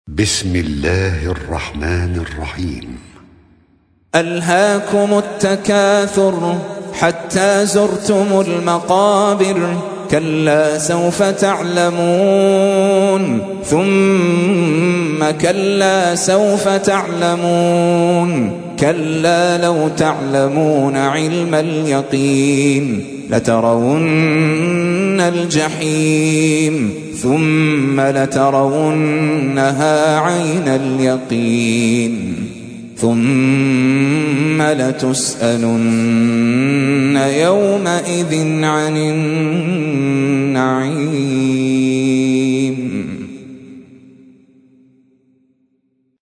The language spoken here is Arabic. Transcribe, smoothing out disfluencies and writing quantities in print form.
بسم الله الرحمن الرحيم. ألهاكم التكاثر حتى زرتم المقابر، كلا سوف تعلمون ثم كلا سوف تعلمون، كلا لو تعلمون علم اليقين لترون الجحيم ثم لترونها عين اليقين ثم لتسألن يومئذ عن النعيم.